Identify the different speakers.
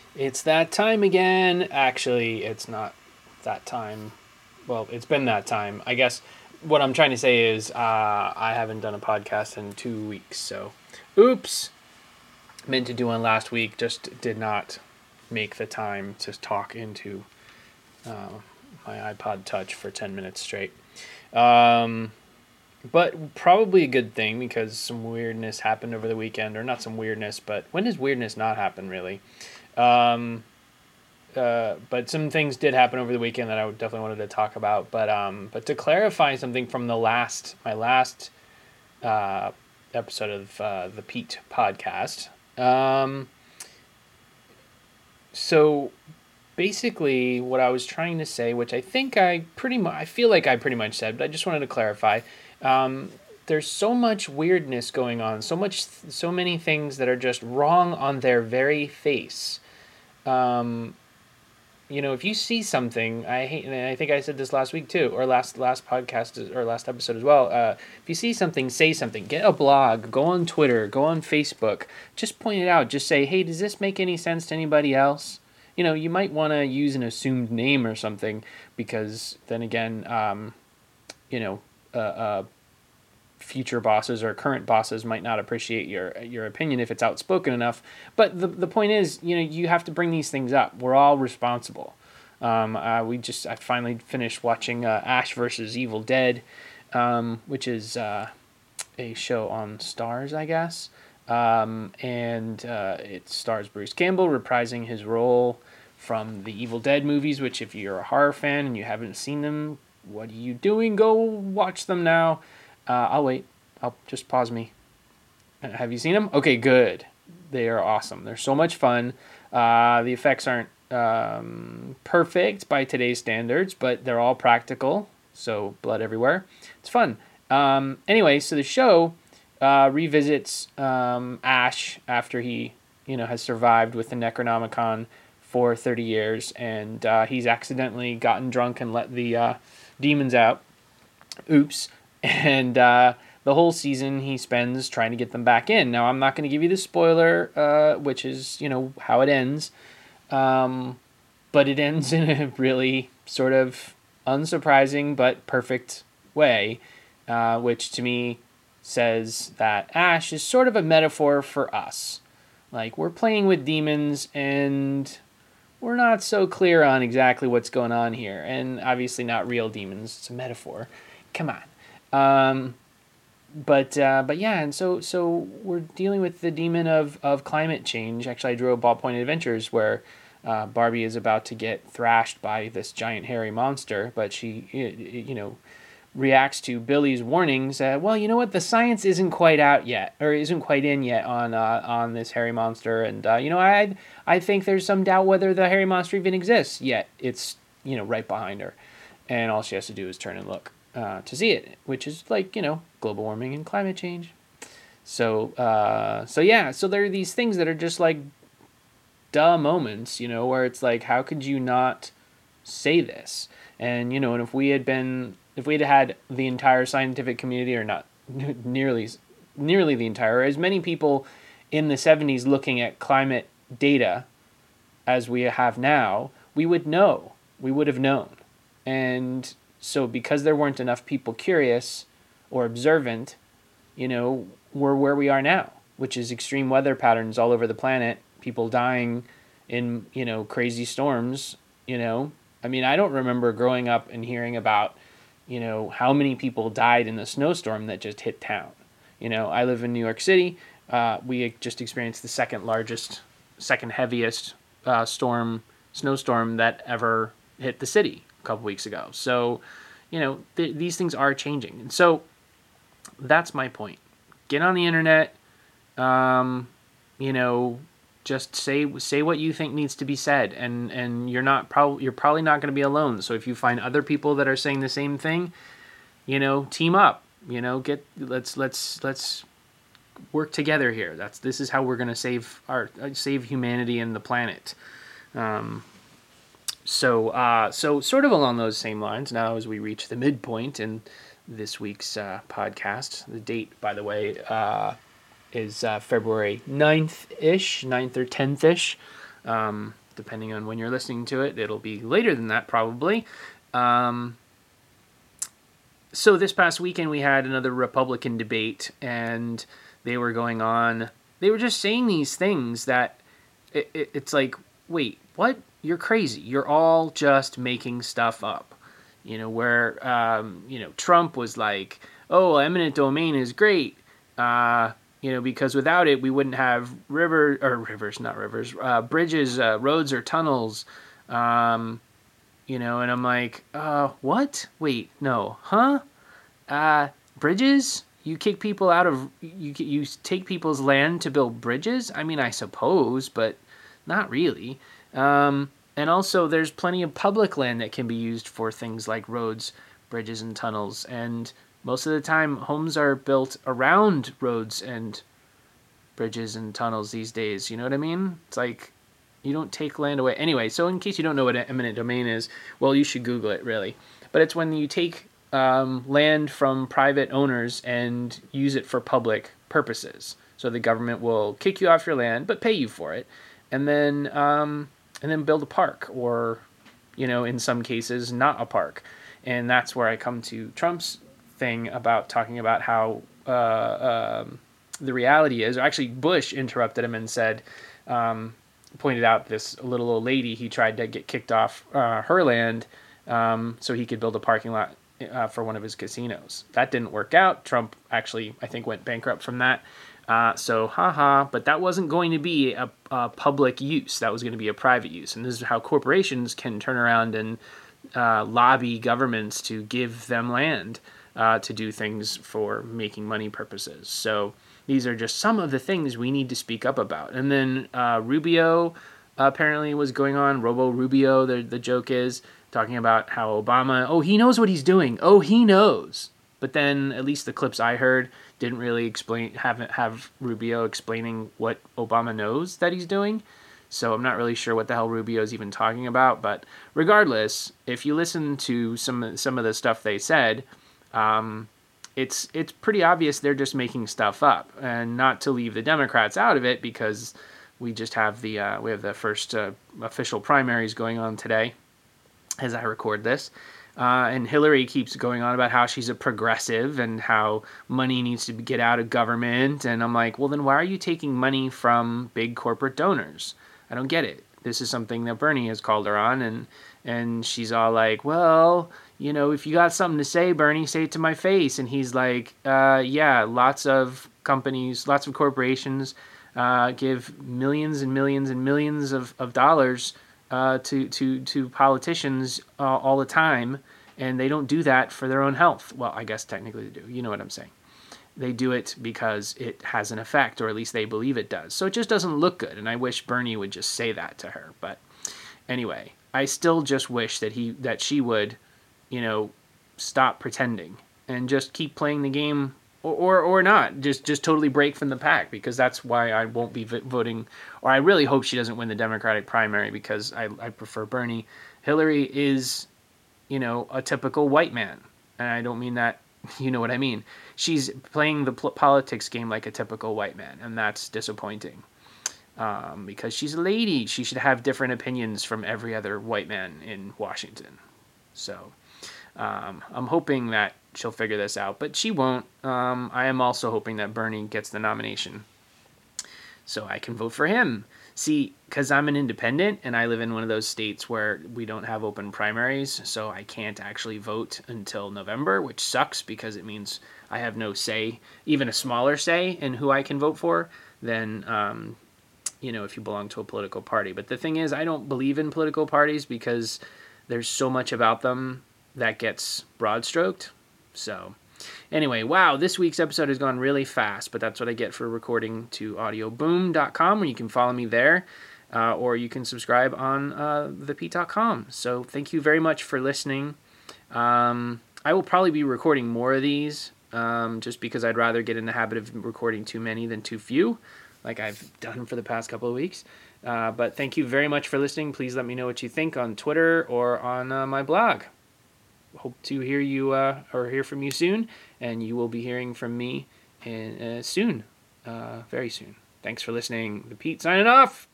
Speaker 1: It's that time again. Actually, it's not that time. Well, it's been that time. I guess what I'm trying to say is I haven't done a podcast in 2 weeks. So, oops. Meant to do one last week. Just did not make the time to talk into my iPod Touch for 10 minutes straight. But probably a good thing because some weirdness happened over the weekend. Or not some weirdness, but when does weirdness not happen, really? Um, but some things did happen over the weekend that I definitely wanted to talk about. But to clarify something from my last uh, episode of the Pete podcast. So basically, what I was trying to say, which I think I feel like I pretty much said, but I just wanted to clarify. Um, there's so much weirdness going on, so many things that are just wrong on their very face. Um, if you see something, I hate, and I think I said this last week too, or last podcast or last episode as well. If you see something, say something. Get a blog, go on Twitter, go on Facebook. Just point it out. Just say, hey, does this make any sense to anybody else? You might want to use an assumed name or something because then again, you know, uh, uh, future bosses or current bosses might not appreciate your opinion if it's outspoken enough. But the point is, you have to bring these things up. We're all responsible. I finally finished watching Ash versus Evil Dead, which is a show on Stars, I guess. And it stars Bruce Campbell reprising his role from the Evil Dead movies, which if you're a horror fan and you haven't seen them, what are you doing? Go watch them now. I'll wait. I'll just pause me. Have you seen them? Okay, good. They are awesome. They're so much fun. The effects aren't perfect by today's standards, but they're all practical. So blood everywhere. It's fun. Anyway, so the show revisits Ash after he, has survived with the Necronomicon for 30 years, and he's accidentally gotten drunk and let the demons out. Oops. And the whole season he spends trying to get them back in. Now, I'm not going to give you the spoiler, which is, how it ends. But it ends in a really sort of unsurprising but perfect way, which to me says that Ash is sort of a metaphor for us. Like, we're playing with demons and we're not so clear on exactly what's going on here. And obviously not real demons, it's a metaphor. Come on. But yeah, and so we're dealing with the demon of climate change. Actually, I drew a Ballpoint Adventures where Barbie is about to get thrashed by this giant hairy monster, but she reacts to Billy's warnings. Well, you know what? The science isn't quite out yet, or isn't quite in yet on this hairy monster, and I think there's some doubt whether the hairy monster even exists yet. It's right behind her, and all she has to do is turn and look to see it, which is like global warming and climate change. So there are these things that are just like duh moments, where it's like, how could you not say this? And and if we had had the entire scientific community, or not nearly the entire, as many people in the 70s looking at climate data as we have now, we would know. We would have known. And so because there weren't enough people curious or observant, we're where we are now, which is extreme weather patterns all over the planet, people dying in, crazy storms, I mean, I don't remember growing up and hearing about, how many people died in the snowstorm that just hit town. I live in New York City. We just experienced the second heaviest snowstorm that ever hit the city a couple weeks ago. So, these things are changing. And so that's my point. Get on the internet, just say what you think needs to be said, and you're probably not going to be alone. So if you find other people that are saying the same thing, team up. Let's work together here. This is how we're going to save humanity and the planet. So sort of along those same lines, now as we reach the midpoint in this week's podcast, the date, by the way, is February 9th-ish, 9th or 10th-ish. depending on when you're listening to it. It'll be later than that, probably. So this past weekend, we had another Republican debate, and they were going on. They were just saying these things that it's like, wait, what? You're crazy. You're all just making stuff up. Where, Trump was like, oh, eminent domain is great. Because without it, we wouldn't have bridges, roads, or tunnels. And I'm like, what? Wait, no, huh? Bridges? You kick people out of, you take people's land to build bridges? I mean, I suppose, but not really. And also, there's plenty of public land that can be used for things like roads, bridges, and tunnels. And most of the time, homes are built around roads and bridges and tunnels these days. You know what I mean? It's like, you don't take land away. Anyway, so in case you don't know what an eminent domain is, well, you should Google it, really. But it's when you take land from private owners and use it for public purposes. So the government will kick you off your land, but pay you for it. And then build a park, or, in some cases, not a park. And that's where I come to Trump's thing about talking about how the reality is. Actually, Bush interrupted him and said, pointed out this little old lady, he tried to get kicked off her land so he could build a parking lot for one of his casinos. That didn't work out. Trump actually, I think, went bankrupt from that. But that wasn't going to be a public use. That was going to be a private use. And this is how corporations can turn around and lobby governments to give them land to do things for making money purposes. So these are just some of the things we need to speak up about. And then Rubio apparently was going on, Robo Rubio, the joke is, talking about how Obama, he knows what he's doing. Oh, he knows. But then, at least the clips I heard didn't really have Rubio explaining what Obama knows that he's doing. So I'm not really sure what the hell Rubio's even talking about. But regardless, if you listen to some of the stuff they said, it's pretty obvious they're just making stuff up. And not to leave the Democrats out of it, because we just have the first official primaries going on today as I record this. And Hillary keeps going on about how she's a progressive and how money needs to get out of government. And I'm like, well, then why are you taking money from big corporate donors? I don't get it. This is something that Bernie has called her on. And she's all like, well, if you got something to say, Bernie, say it to my face. And he's like, yeah, lots of companies, lots of corporations give millions and millions and millions of dollars to politicians all the time, and they don't do that for their own health. Well, I guess technically they do. You know what I'm saying. They do it because it has an effect, or at least they believe it does. So it just doesn't look good, and I wish Bernie would just say that to her. But anyway, I still just wish that she would, stop pretending and just keep playing the game. Or not, just totally break from the pack, because that's why I won't be voting, or I really hope she doesn't win the Democratic primary, because I prefer Bernie. Hillary is, a typical white man, and I don't mean that, you know what I mean. She's playing the politics game like a typical white man, and that's disappointing, because she's a lady. She should have different opinions from every other white man in Washington. So I'm hoping that she'll figure this out, but she won't. I am also hoping that Bernie gets the nomination so I can vote for him. See, because I'm an independent and I live in one of those states where we don't have open primaries, so I can't actually vote until November, which sucks because it means I have no say, even a smaller say in who I can vote for than, if you belong to a political party. But the thing is, I don't believe in political parties because there's so much about them that gets broad-stroked. So anyway, wow, this week's episode has gone really fast, but that's what I get for recording to audioboom.com, where you can follow me there, or you can subscribe on thepete.com. So thank you very much for listening. I will probably be recording more of these, just because I'd rather get in the habit of recording too many than too few, like I've done for the past couple of weeks. But thank you very much for listening. Please let me know what you think on Twitter or on my blog. Hope to hear you or hear from you soon, and you will be hearing from me soon, very soon. Thanks for listening. The Pete signing off.